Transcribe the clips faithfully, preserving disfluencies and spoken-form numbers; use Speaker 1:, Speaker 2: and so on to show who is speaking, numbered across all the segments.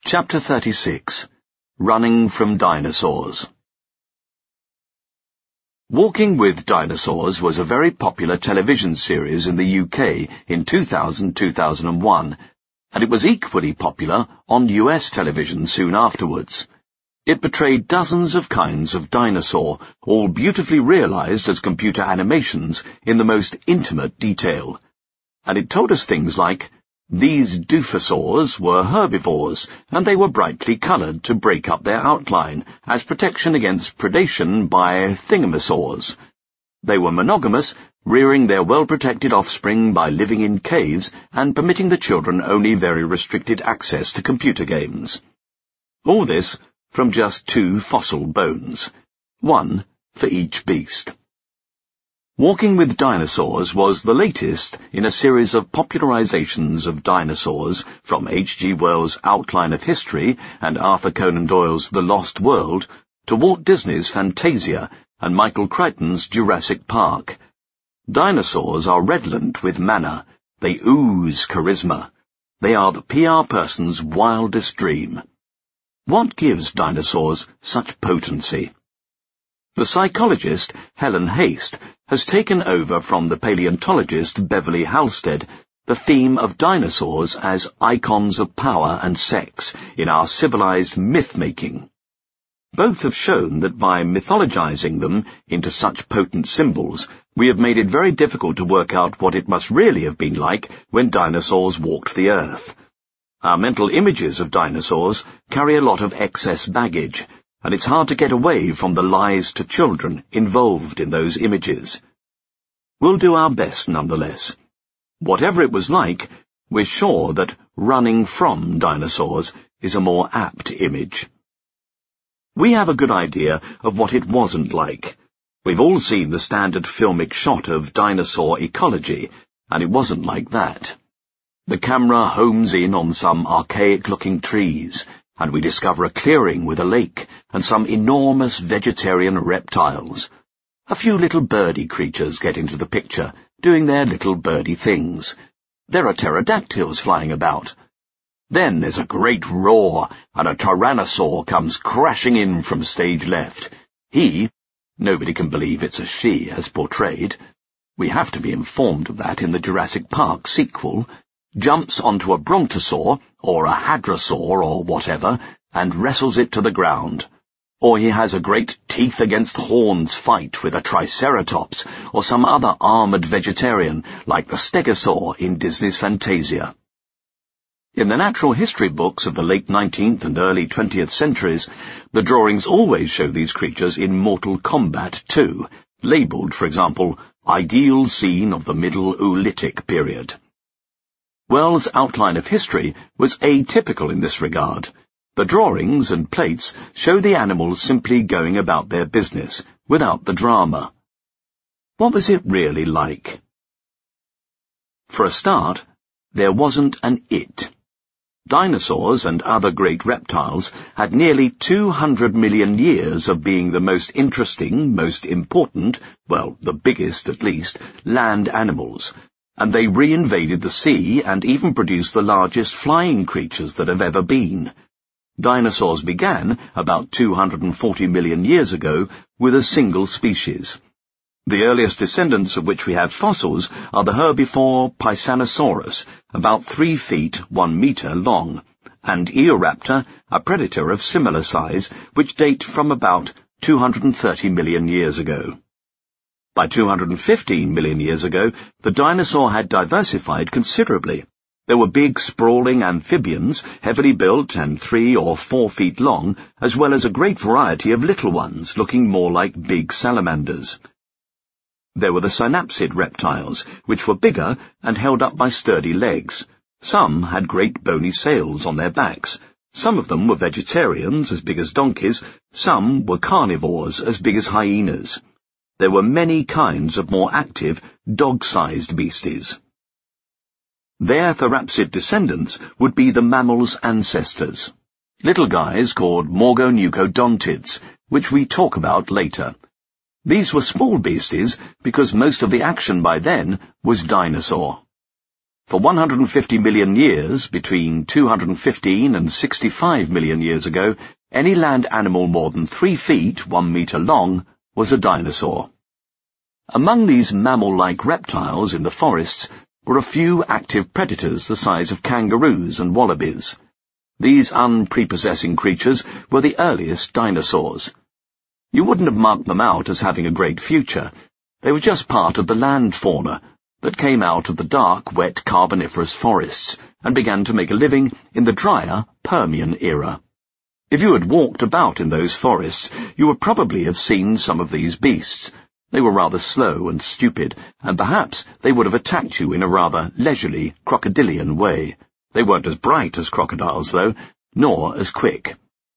Speaker 1: Chapter thirty-six. Running from Dinosaurs. Walking with Dinosaurs was a very popular television series in the U K in two thousand to two thousand one, and it was equally popular on U S television soon afterwards. It portrayed dozens of kinds of dinosaur, all beautifully realized as computer animations in the most intimate detail. And it told us things like, these doofosaurs were herbivores, and they were brightly coloured to break up their outline, as protection against predation by thingamasaurs. They were monogamous, rearing their well-protected offspring by living in caves and permitting the children only very restricted access to computer games. All this from just two fossil bones, one for each beast. Walking with Dinosaurs was the latest in a series of popularizations of dinosaurs from H G Wells' Outline of History and Arthur Conan Doyle's The Lost World to Walt Disney's Fantasia and Michael Crichton's Jurassic Park. Dinosaurs are redolent with manner. They ooze charisma. They are the P R person's wildest dream. What gives dinosaurs such potency? The psychologist Helen Haste has taken over from the paleontologist Beverly Halstead the theme of dinosaurs as icons of power and sex in our civilized myth-making. Both have shown that by mythologizing them into such potent symbols, we have made it very difficult to work out what it must really have been like when dinosaurs walked the earth. Our mental images of dinosaurs carry a lot of excess baggage, and it's hard to get away from the lies to children involved in those images. We'll do our best nonetheless. Whatever it was like, we're sure that running from dinosaurs is a more apt image. We have a good idea of what it wasn't like. We've all seen the standard filmic shot of dinosaur ecology, and it wasn't like that. The camera homes in on some archaic-looking trees, and we discover a clearing with a lake and some enormous vegetarian reptiles. A few little birdie creatures get into the picture, doing their little birdie things. There are pterodactyls flying about. Then there's a great roar, and a tyrannosaur comes crashing in from stage left. He, nobody can believe it's a she as portrayed, we have to be informed of that in the Jurassic Park sequel, jumps onto a brontosaur, or a hadrosaur, or whatever, and wrestles it to the ground. Or he has a great teeth-against-horns fight with a triceratops, or some other armoured vegetarian, like the stegosaur in Disney's Fantasia. In the natural history books of the late nineteenth and early twentieth centuries, the drawings always show these creatures in mortal combat too, labelled, for example, Ideal Scene of the Middle Oolitic Period. Wells' Outline of History was atypical in this regard. The drawings and plates show the animals simply going about their business, without the drama. What was it really like? For a start, there wasn't an it. Dinosaurs and other great reptiles had nearly two hundred million years of being the most interesting, most important, well, the biggest at least, land animals, and they re-invaded the sea and even produced the largest flying creatures that have ever been. Dinosaurs began, about two hundred forty million years ago, with a single species. The earliest descendants of which we have fossils are the herbivore Pisanosaurus, about three feet, one metre long, and Eoraptor, a predator of similar size, which date from about two hundred thirty million years ago. By two hundred fifteen million years ago, the dinosaur had diversified considerably. There were big, sprawling amphibians, heavily built and three or four feet long, as well as a great variety of little ones, looking more like big salamanders. There were the synapsid reptiles, which were bigger and held up by sturdy legs. Some had great bony sails on their backs. Some of them were vegetarians, as big as donkeys. Some were carnivores, as big as hyenas. There were many kinds of more active, dog-sized beasties. Their therapsid descendants would be the mammals' ancestors, little guys called morgoneucodontids, which we talk about later. These were small beasties because most of the action by then was dinosaur. For one hundred fifty million years, between two hundred fifteen and sixty-five million years ago, any land animal more than three feet, one metre long, was a dinosaur. Among these mammal-like reptiles in the forests were a few active predators the size of kangaroos and wallabies. These unprepossessing creatures were the earliest dinosaurs. You wouldn't have marked them out as having a great future. They were just part of the land fauna that came out of the dark, wet Carboniferous forests and began to make a living in the drier Permian era. If you had walked about in those forests, you would probably have seen some of these beasts. They were rather slow and stupid, and perhaps they would have attacked you in a rather leisurely, crocodilian way. They weren't as bright as crocodiles, though, nor as quick.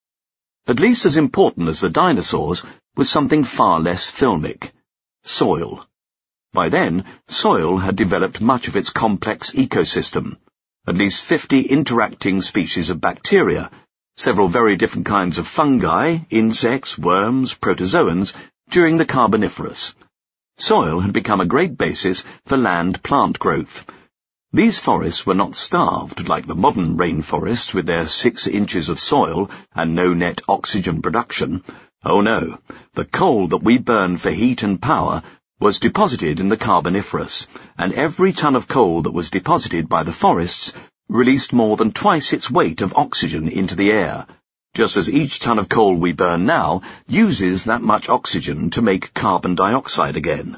Speaker 1: At least as important as the dinosaurs was something far less filmic: soil. By then, soil had developed much of its complex ecosystem, at least fifty interacting species of bacteria, several very different kinds of fungi, insects, worms, protozoans, during the Carboniferous. Soil had become a great basis for land plant growth. These forests were not starved like the modern rainforests with their six inches of soil and no net oxygen production. Oh no, the coal that we burn for heat and power was deposited in the Carboniferous, and every ton of coal that was deposited by the forests released more than twice its weight of oxygen into the air, just as each ton of coal we burn now uses that much oxygen to make carbon dioxide again.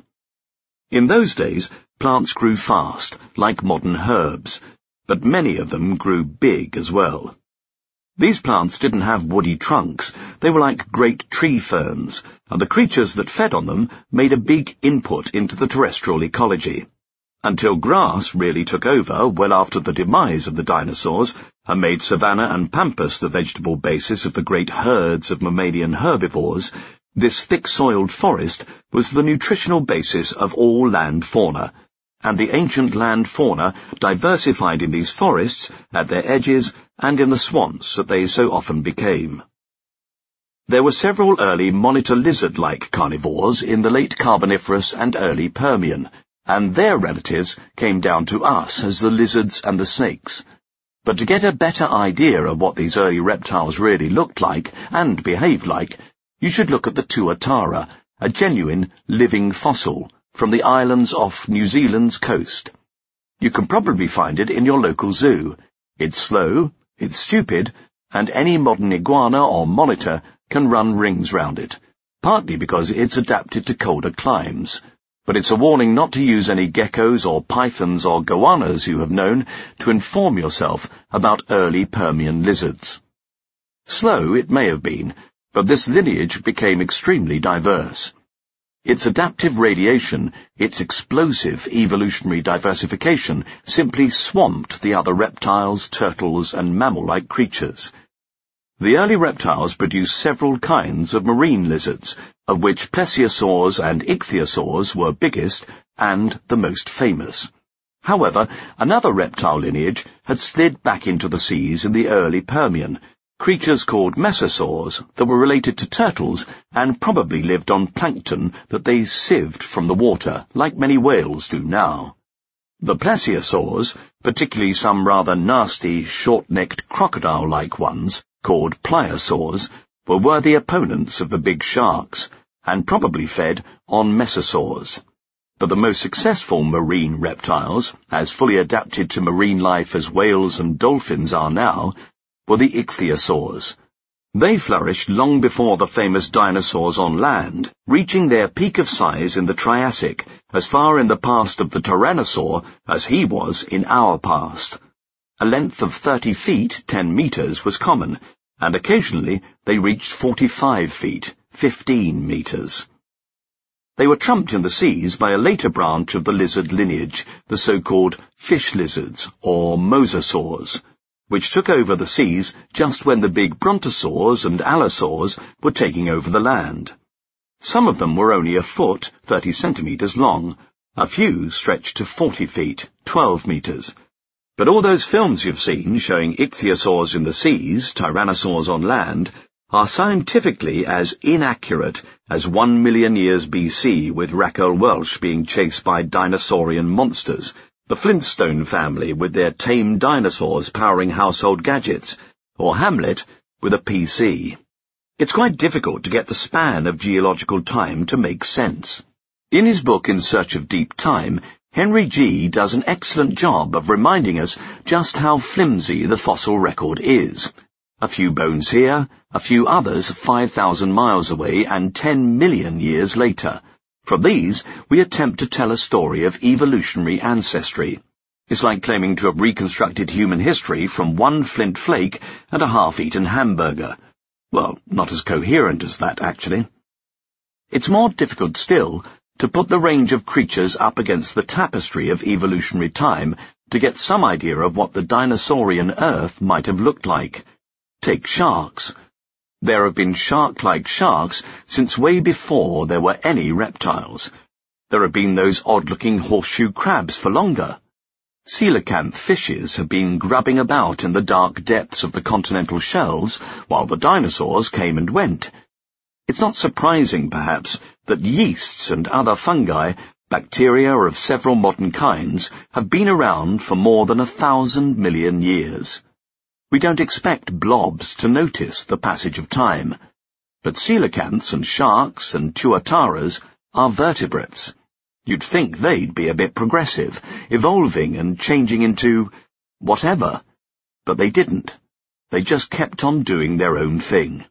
Speaker 1: In those days, plants grew fast, like modern herbs, but many of them grew big as well. These plants didn't have woody trunks. They were like great tree ferns, and the creatures that fed on them made a big input into the terrestrial ecology. Until grass really took over well after the demise of the dinosaurs and made savanna and pampas the vegetable basis of the great herds of mammalian herbivores, this thick-soiled forest was the nutritional basis of all land fauna, and the ancient land fauna diversified in these forests, at their edges, and in the swamps that they so often became. There were several early monitor lizard-like carnivores in the late Carboniferous and early Permian, and their relatives came down to us as the lizards and the snakes. But to get a better idea of what these early reptiles really looked like and behaved like, you should look at the tuatara, a genuine living fossil from the islands off New Zealand's coast. You can probably find it in your local zoo. It's slow, it's stupid, and any modern iguana or monitor can run rings round it, partly because it's adapted to colder climes. But it's a warning not to use any geckos or pythons or goannas you have known to inform yourself about early Permian lizards. Slow it may have been, but this lineage became extremely diverse. Its adaptive radiation, its explosive evolutionary diversification, simply swamped the other reptiles, turtles, and mammal-like creatures. The early reptiles produced several kinds of marine lizards, of which plesiosaurs and ichthyosaurs were biggest and the most famous. However, another reptile lineage had slid back into the seas in the early Permian, creatures called mesosaurs that were related to turtles and probably lived on plankton that they sieved from the water, like many whales do now. The plesiosaurs, particularly some rather nasty, short-necked crocodile-like ones, called pliosaurs, were worthy opponents of the big sharks, and probably fed on mesosaurs. But the most successful marine reptiles, as fully adapted to marine life as whales and dolphins are now, were the ichthyosaurs. They flourished long before the famous dinosaurs on land, reaching their peak of size in the Triassic, as far in the past of the Tyrannosaur as he was in our past. A length of thirty feet, ten metres, was common, and occasionally they reached forty-five feet, fifteen metres. They were trumped in the seas by a later branch of the lizard lineage, the so-called fish lizards, or mosasaurs, which took over the seas just when the big brontosaurs and allosaurs were taking over the land. Some of them were only a foot, thirty centimetres long, a few stretched to forty feet, twelve metres. But all those films you've seen showing ichthyosaurs in the seas, tyrannosaurs on land, are scientifically as inaccurate as one million years B C with Raquel Welch being chased by dinosaurian monsters, the Flintstone family with their tame dinosaurs powering household gadgets, or Hamlet with a P C. It's quite difficult to get the span of geological time to make sense. In his book In Search of Deep Time, Henry Gee does an excellent job of reminding us just how flimsy the fossil record is. A few bones here, a few others five thousand miles away and ten million years later. From these, we attempt to tell a story of evolutionary ancestry. It's like claiming to have reconstructed human history from one flint flake and a half-eaten hamburger. Well, not as coherent as that, actually. It's more difficult still to put the range of creatures up against the tapestry of evolutionary time to get some idea of what the dinosaurian Earth might have looked like. Take sharks. There have been shark-like sharks since way before there were any reptiles. There have been those odd-looking horseshoe crabs for longer. Coelacanth fishes have been grubbing about in the dark depths of the continental shelves while the dinosaurs came and went. It's not surprising, perhaps, that yeasts and other fungi, bacteria of several modern kinds, have been around for more than a thousand million years. We don't expect blobs to notice the passage of time, but coelacanths and sharks and tuataras are vertebrates. You'd think they'd be a bit progressive, evolving and changing into whatever, but they didn't. They just kept on doing their own thing.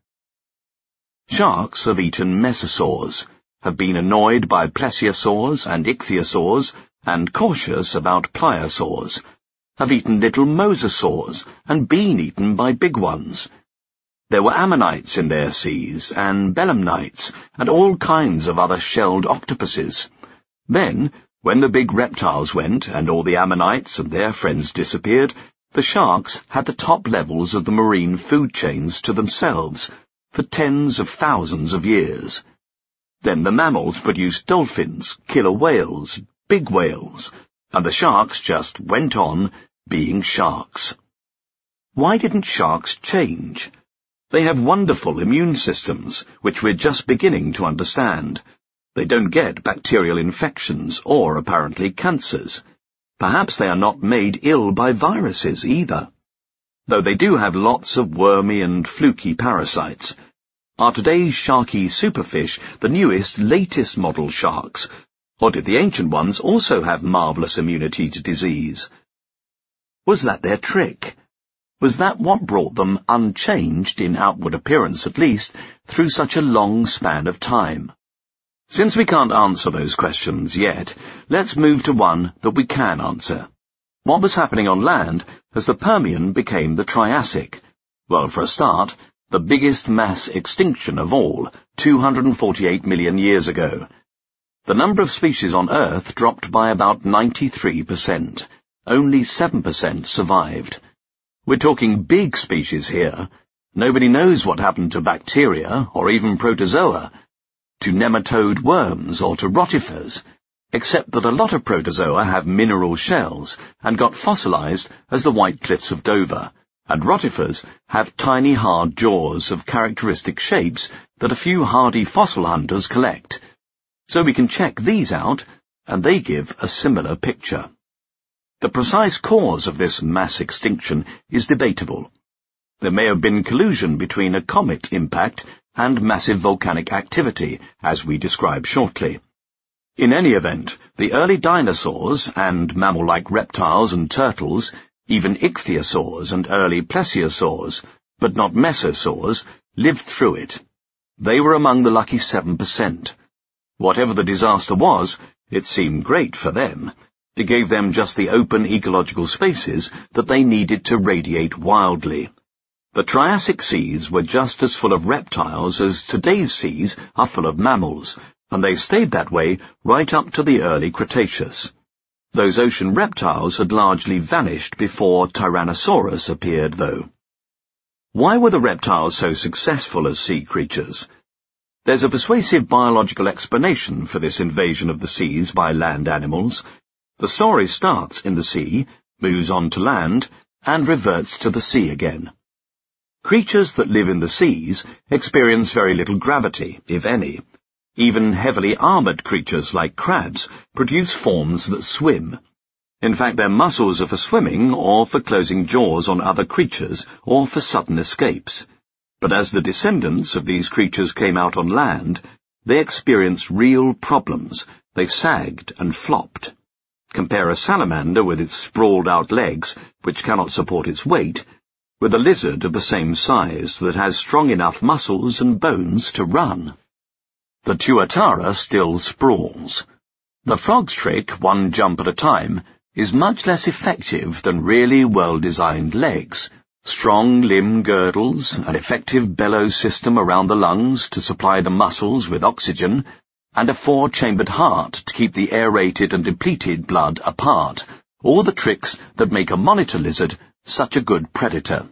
Speaker 1: Sharks have eaten mesosaurs, have been annoyed by plesiosaurs and ichthyosaurs, and cautious about pliosaurs, have eaten little mosasaurs and been eaten by big ones. There were ammonites in their seas, and belemnites, and all kinds of other shelled octopuses. Then, when the big reptiles went and all the ammonites and their friends disappeared, the sharks had the top levels of the marine food chains to themselves for tens of thousands of years. Then the mammals produced dolphins, killer whales, big whales, and the sharks just went on being sharks. Why didn't sharks change? They have wonderful immune systems, which we're just beginning to understand. They don't get bacterial infections or, apparently, cancers. Perhaps they are not made ill by viruses either. Though they do have lots of wormy and fluky parasites. Are today's sharky superfish the newest, latest model sharks? Or did the ancient ones also have marvellous immunity to disease? Was that their trick? Was that what brought them, unchanged, in outward appearance at least, through such a long span of time? Since we can't answer those questions yet, let's move to one that we can answer. What was happening on land as the Permian became the Triassic? Well, for a start, the biggest mass extinction of all, two hundred forty-eight million years ago. The number of species on Earth dropped by about ninety-three percent. Only seven percent survived. We're talking big species here. Nobody knows what happened to bacteria, or even protozoa, to nematode worms or to rotifers, except that a lot of protozoa have mineral shells and got fossilized as the White Cliffs of Dover, and rotifers have tiny hard jaws of characteristic shapes that a few hardy fossil hunters collect. So we can check these out, and they give a similar picture. The precise cause of this mass extinction is debatable. There may have been collusion between a comet impact and massive volcanic activity, as we describe shortly. In any event, the early dinosaurs and mammal-like reptiles and turtles, even ichthyosaurs and early plesiosaurs, but not mesosaurs, lived through it. They were among the lucky seven percent. Whatever the disaster was, it seemed great for them. It gave them just the open ecological spaces that they needed to radiate wildly. The Triassic seas were just as full of reptiles as today's seas are full of mammals, and they stayed that way right up to the early Cretaceous. Those ocean reptiles had largely vanished before Tyrannosaurus appeared, though. Why were the reptiles so successful as sea creatures? There's a persuasive biological explanation for this invasion of the seas by land animals. The story starts in the sea, moves on to land, and reverts to the sea again. Creatures that live in the seas experience very little gravity, if any. Even heavily armoured creatures like crabs produce forms that swim. In fact, their muscles are for swimming or for closing jaws on other creatures or for sudden escapes. But as the descendants of these creatures came out on land, they experienced real problems. They sagged and flopped. Compare a salamander with its sprawled-out legs, which cannot support its weight, with a lizard of the same size that has strong enough muscles and bones to run. The tuatara still sprawls. The frog's trick, one jump at a time, is much less effective than really well-designed legs, strong limb girdles, an effective bellows system around the lungs to supply the muscles with oxygen, and a four-chambered heart to keep the aerated and depleted blood apart, all the tricks that make a monitor lizard such a good predator.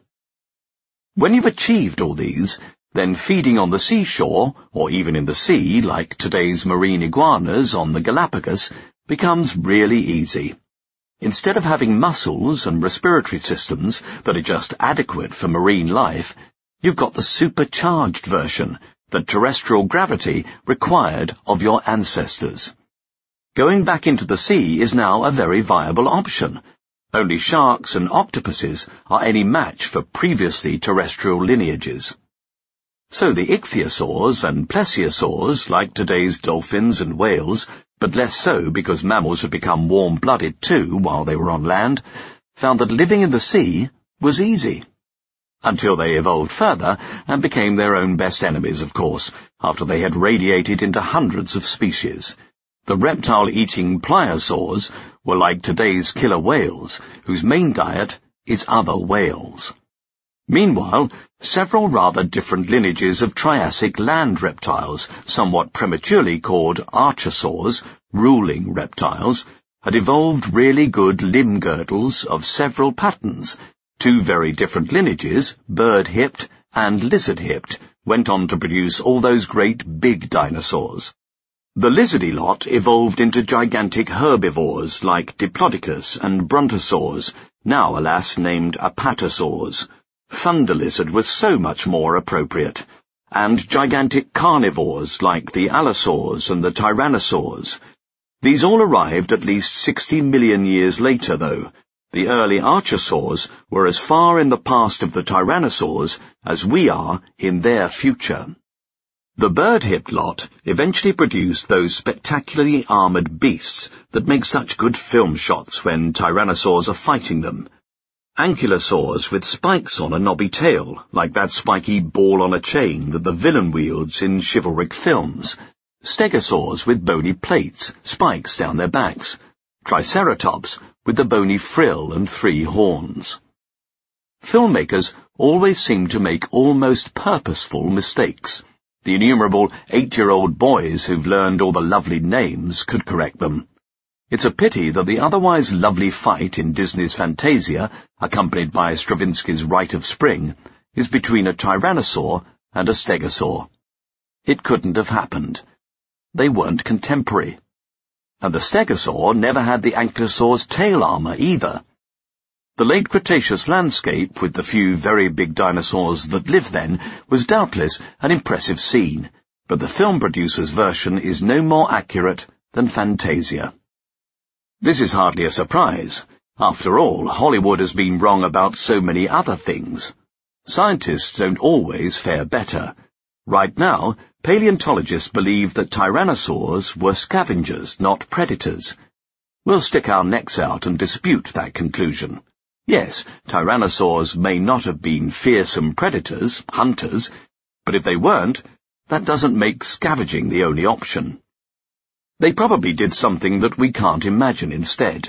Speaker 1: When you've achieved all these, then feeding on the seashore, or even in the sea, like today's marine iguanas on the Galapagos, becomes really easy. Instead of having muscles and respiratory systems that are just adequate for marine life, you've got the supercharged version that terrestrial gravity required of your ancestors. Going back into the sea is now a very viable option. Only sharks and octopuses are any match for previously terrestrial lineages. So the ichthyosaurs and plesiosaurs, like today's dolphins and whales, but less so because mammals had become warm-blooded too while they were on land, found that living in the sea was easy. Until they evolved further and became their own best enemies, of course, after they had radiated into hundreds of species. The reptile-eating pliosaurs were like today's killer whales, whose main diet is other whales. Meanwhile, several rather different lineages of Triassic land reptiles, somewhat prematurely called archosaurs, ruling reptiles, had evolved really good limb girdles of several patterns. Two very different lineages, bird-hipped and lizard-hipped, went on to produce all those great big dinosaurs. The lizardy lot evolved into gigantic herbivores like Diplodocus and Brontosaurs, now, alas, named apatosaurs. Thunder lizard was so much more appropriate, and gigantic carnivores like the allosaurs and the tyrannosaurs. These all arrived at least sixty million years later, though. The early archosaurs were as far in the past of the tyrannosaurs as we are in their future. The bird-hipped lot eventually produced those spectacularly armoured beasts that make such good film shots when tyrannosaurs are fighting them. Ankylosaurs with spikes on a knobby tail, like that spiky ball on a chain that the villain wields in chivalric films. Stegosaurs with bony plates, spikes down their backs. Triceratops with the bony frill and three horns. Filmmakers always seem to make almost purposeful mistakes. The innumerable eight-year-old boys who've learned all the lovely names could correct them. It's a pity that the otherwise lovely fight in Disney's Fantasia, accompanied by Stravinsky's Rite of Spring, is between a tyrannosaur and a stegosaur. It couldn't have happened. They weren't contemporary. And the stegosaur never had the ankylosaur's tail armour either. The late Cretaceous landscape, with the few very big dinosaurs that lived then, was doubtless an impressive scene, but the film producer's version is no more accurate than Fantasia. This is hardly a surprise. After all, Hollywood has been wrong about so many other things. Scientists don't always fare better. Right now, paleontologists believe that tyrannosaurs were scavengers, not predators. We'll stick our necks out and dispute that conclusion. Yes, tyrannosaurs may not have been fearsome predators, hunters, but if they weren't, that doesn't make scavenging the only option. They probably did something that we can't imagine instead.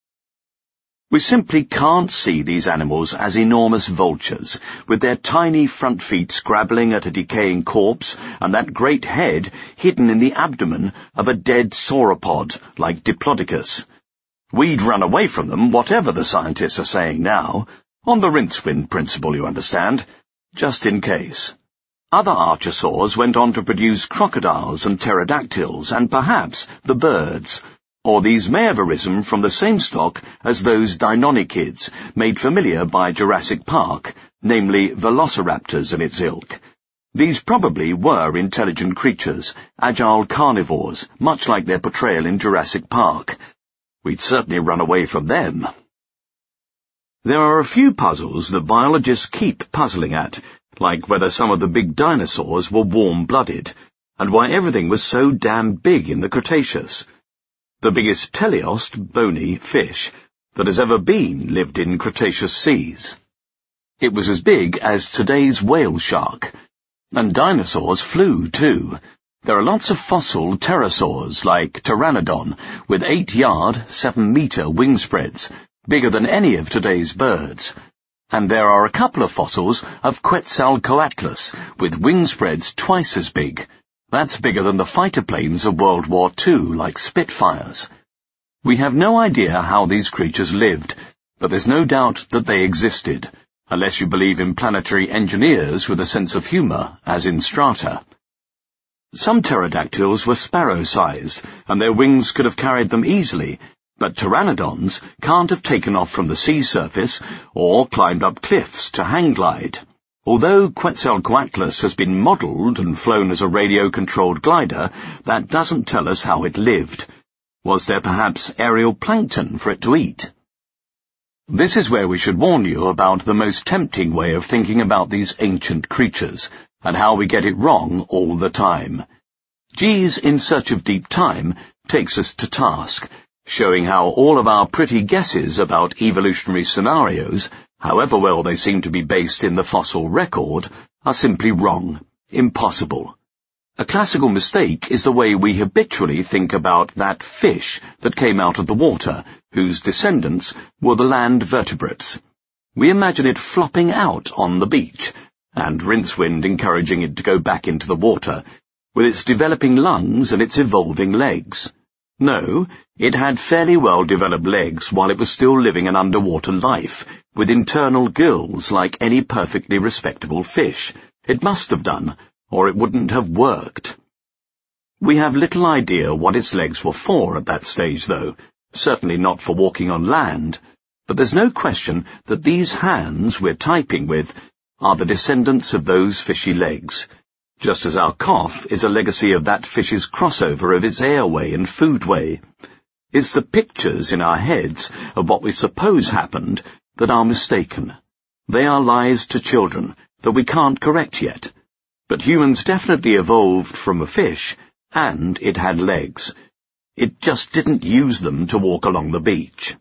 Speaker 1: We simply can't see these animals as enormous vultures, with their tiny front feet scrabbling at a decaying corpse and that great head hidden in the abdomen of a dead sauropod like Diplodocus. We'd run away from them, whatever the scientists are saying now, on the rincewind principle, you understand, just in case. Other archosaurs went on to produce crocodiles and pterodactyls and perhaps the birds, or these may have arisen from the same stock as those Deinonychids made familiar by Jurassic Park, namely velociraptors and its ilk. These probably were intelligent creatures, agile carnivores, much like their portrayal in Jurassic Park. We'd certainly run away from them. There are a few puzzles that biologists keep puzzling at, like whether some of the big dinosaurs were warm-blooded, and why everything was so damn big in the Cretaceous. The biggest teleost, bony, fish that has ever been lived in Cretaceous seas. It was as big as today's whale shark. And dinosaurs flew, too. There are lots of fossil pterosaurs, like Pteranodon, with eight-yard, seven-metre wingspreads, bigger than any of today's birds. And there are a couple of fossils of Quetzalcoatlus, with wingspreads twice as big. That's bigger than the fighter planes of World War Two, like Spitfires. We have no idea how these creatures lived, but there's no doubt that they existed, unless you believe in planetary engineers with a sense of humour, as in Strata. Some pterodactyls were sparrow-sized, and their wings could have carried them easily, but pteranodons can't have taken off from the sea surface or climbed up cliffs to hang-glide. Although Quetzalcoatlus has been modelled and flown as a radio-controlled glider, that doesn't tell us how it lived. Was there perhaps aerial plankton for it to eat? This is where we should warn you about the most tempting way of thinking about these ancient creatures, and how we get it wrong all the time. G's In Search of Deep Time takes us to task, showing how all of our pretty guesses about evolutionary scenarios, however well they seem to be based in the fossil record, are simply wrong, impossible. A classical mistake is the way we habitually think about that fish that came out of the water, whose descendants were the land vertebrates. We imagine it flopping out on the beach, and Rincewind encouraging it to go back into the water, with its developing lungs and its evolving legs. No, it had fairly well-developed legs while it was still living an underwater life, with internal gills like any perfectly respectable fish. It must have done, or it wouldn't have worked. We have little idea what its legs were for at that stage, though, certainly not for walking on land, but there's no question that these hands we're typing with are the descendants of those fishy legs, just as our cough is a legacy of that fish's crossover of its airway and foodway. It's the pictures in our heads of what we suppose happened that are mistaken. They are lies to children that we can't correct yet. But humans definitely evolved from a fish, and it had legs. It just didn't use them to walk along the beach.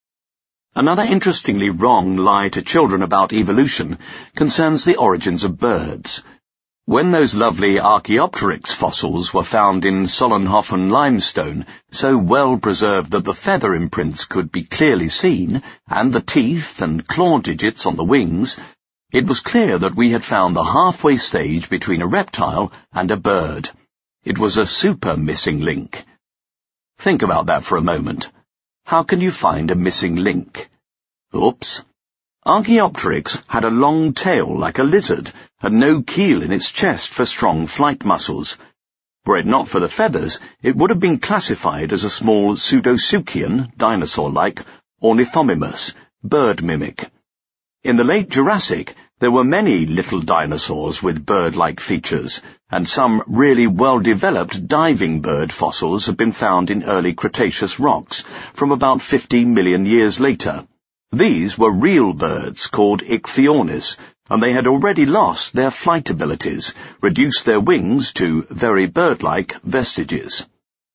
Speaker 1: Another interestingly wrong lie to children about evolution concerns the origins of birds. When those lovely Archaeopteryx fossils were found in Solnhofen limestone, so well preserved that the feather imprints could be clearly seen, and the teeth and claw digits on the wings, it was clear that we had found the halfway stage between a reptile and a bird. It was a super missing link. Think about that for a moment. How can you find a missing link? Oops. Archaeopteryx had a long tail like a lizard, and no keel in its chest for strong flight muscles. Were it not for the feathers, it would have been classified as a small pseudosuchian, dinosaur-like, ornithomimus, bird mimic. In the late Jurassic, there were many little dinosaurs with bird-like features, and some really well-developed diving bird fossils have been found in early Cretaceous rocks from about fifty million years later. These were real birds called Ichthyornis, and they had already lost their flight abilities, reduced their wings to very bird-like vestiges.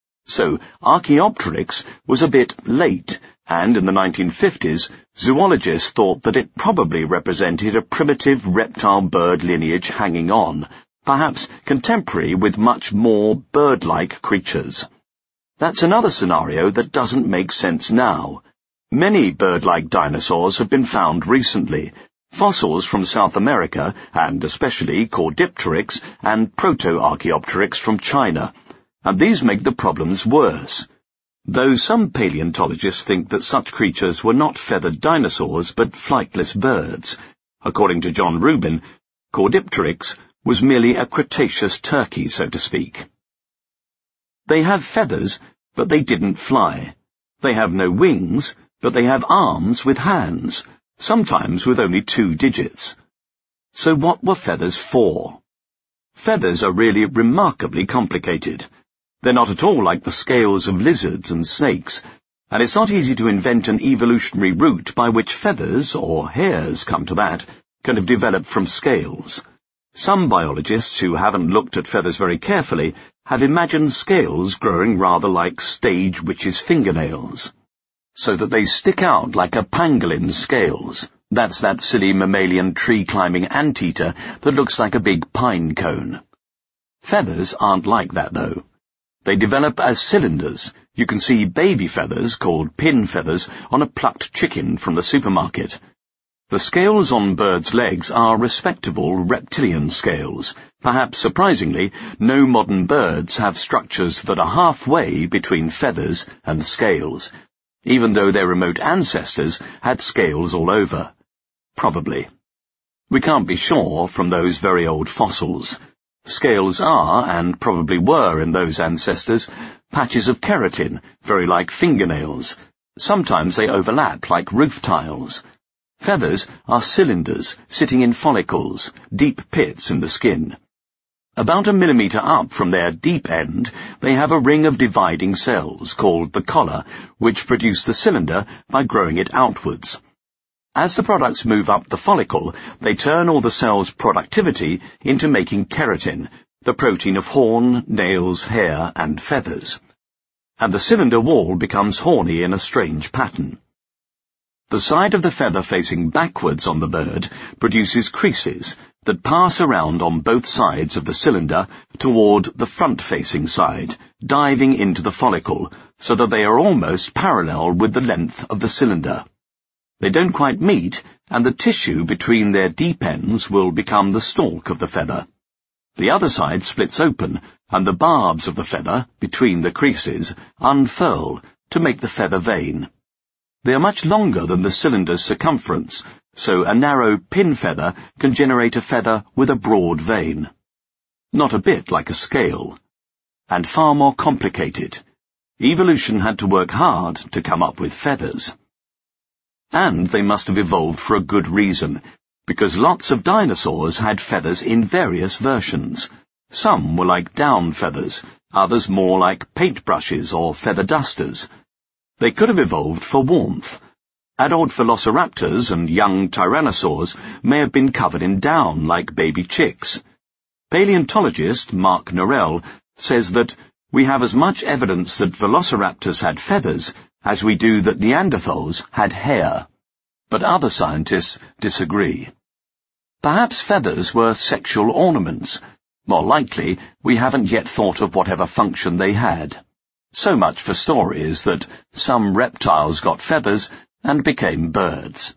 Speaker 1: So Archaeopteryx was a bit late, and in the nineteen fifties, zoologists thought that it probably represented a primitive reptile-bird lineage hanging on, perhaps contemporary with much more bird-like creatures. That's another scenario that doesn't make sense now. Many bird-like dinosaurs have been found recently, fossils from South America, and especially Caudipteryx and Proto-Archaeopteryx from China, and these make the problems worse. Though some paleontologists think that such creatures were not feathered dinosaurs but flightless birds. According to John Rubin, Caudipteryx was merely a Cretaceous turkey, so to speak. They have feathers, but they didn't fly. They have no wings, but they have arms with hands, sometimes with only two digits. So what were feathers for? Feathers are really remarkably complicated. They're not at all like the scales of lizards and snakes, and it's not easy to invent an evolutionary route by which feathers, or hairs come to that, can have developed from scales. Some biologists who haven't looked at feathers very carefully have imagined scales growing rather like stage witches' fingernails, so that they stick out like a pangolin's scales. That's that silly mammalian tree-climbing anteater that looks like a big pine cone. Feathers aren't like that, though. They develop as cylinders. You can see baby feathers, called pin feathers, on a plucked chicken from the supermarket. The scales on birds' legs are respectable reptilian scales. Perhaps surprisingly, no modern birds have structures that are halfway between feathers and scales, even though their remote ancestors had scales all over. Probably. We can't be sure from those very old fossils. Scales are, and probably were in those ancestors, patches of keratin, very like fingernails. Sometimes they overlap like roof tiles. Feathers are cylinders sitting in follicles, deep pits in the skin. About a millimetre up from their deep end, they have a ring of dividing cells, called the collar, which produce the cylinder by growing it outwards. As the products move up the follicle, they turn all the cell's productivity into making keratin, the protein of horn, nails, hair, and feathers. And the cylinder wall becomes horny in a strange pattern. The side of the feather facing backwards on the bird produces creases that pass around on both sides of the cylinder toward the front-facing side, diving into the follicle, so that they are almost parallel with the length of the cylinder. They don't quite meet, and the tissue between their deep ends will become the stalk of the feather. The other side splits open, and the barbs of the feather, between the creases, unfurl to make the feather vane. They are much longer than the cylinder's circumference, so a narrow pin feather can generate a feather with a broad vane. Not a bit like a scale. And far more complicated. Evolution had to work hard to come up with feathers. And they must have evolved for a good reason, because lots of dinosaurs had feathers in various versions. Some were like down feathers, others more like paintbrushes or feather dusters. They could have evolved for warmth. Adult velociraptors and young tyrannosaurs may have been covered in down like baby chicks. Paleontologist Mark Norell says that we have as much evidence that velociraptors had feathers as we do that Neanderthals had hair. But other scientists disagree. Perhaps feathers were sexual ornaments. More likely, we haven't yet thought of whatever function they had. So much for stories that some reptiles got feathers and became birds.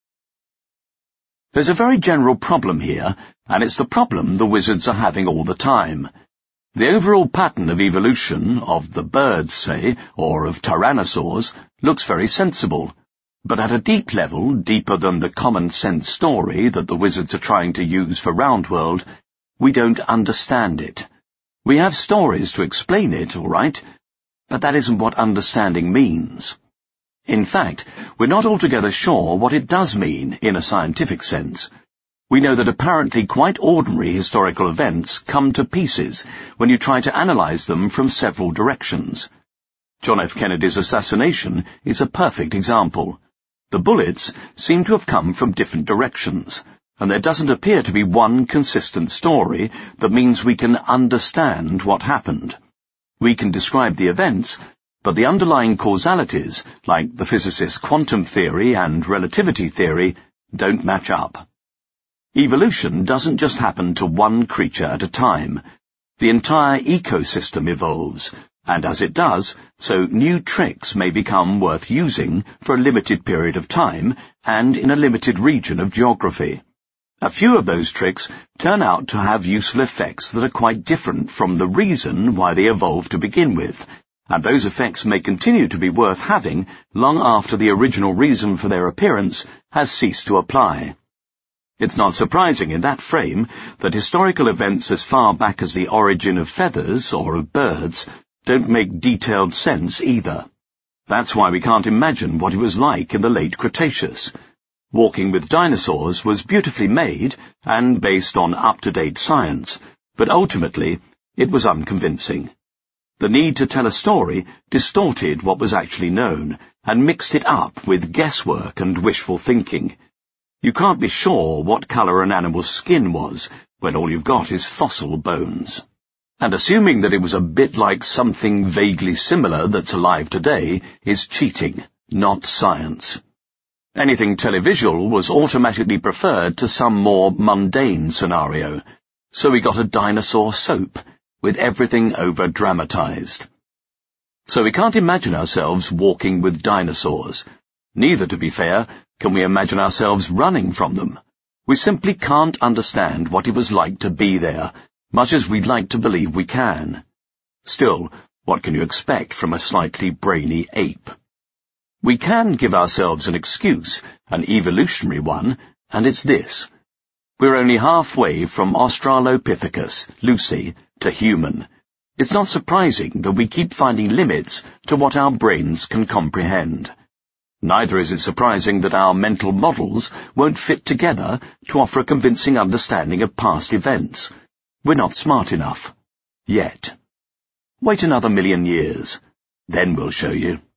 Speaker 1: There's a very general problem here, and it's the problem the wizards are having all the time. The overall pattern of evolution, of the birds, say, or of tyrannosaurs, looks very sensible. But at a deep level, deeper than the common-sense story that the wizards are trying to use for Roundworld, we don't understand it. We have stories to explain it, all right, but that isn't what understanding means. In fact, we're not altogether sure what it does mean in a scientific sense. We know that apparently quite ordinary historical events come to pieces when you try to analyze them from several directions. John F. Kennedy's assassination is a perfect example. The bullets seem to have come from different directions, and there doesn't appear to be one consistent story that means we can understand what happened. We can describe the events, but the underlying causalities, like the physicists' quantum theory and relativity theory, don't match up. Evolution doesn't just happen to one creature at a time. The entire ecosystem evolves, and as it does, so new tricks may become worth using for a limited period of time and in a limited region of geography. A few of those tricks turn out to have useful effects that are quite different from the reason why they evolved to begin with, and those effects may continue to be worth having long after the original reason for their appearance has ceased to apply. It's not surprising in that frame that historical events as far back as the origin of feathers or of birds don't make detailed sense either. That's why we can't imagine what it was like in the late Cretaceous. Walking with Dinosaurs was beautifully made and based on up-to-date science, but ultimately it was unconvincing. The need to tell a story distorted what was actually known and mixed it up with guesswork and wishful thinking. You can't be sure what colour an animal's skin was when all you've got is fossil bones. And assuming that it was a bit like something vaguely similar that's alive today is cheating, not science. Anything televisual was automatically preferred to some more mundane scenario, so we got a dinosaur soap, with everything over-dramatized. So we can't imagine ourselves walking with dinosaurs. Neither, to be fair, can we imagine ourselves running from them. We simply can't understand what it was like to be there, much as we'd like to believe we can. Still, what can you expect from a slightly brainy ape? We can give ourselves an excuse, an evolutionary one, and it's this. We're only halfway from Australopithecus, Lucy, to human. It's not surprising that we keep finding limits to what our brains can comprehend. Neither is it surprising that our mental models won't fit together to offer a convincing understanding of past events. We're not smart enough. Yet. Wait another million years. Then we'll show you.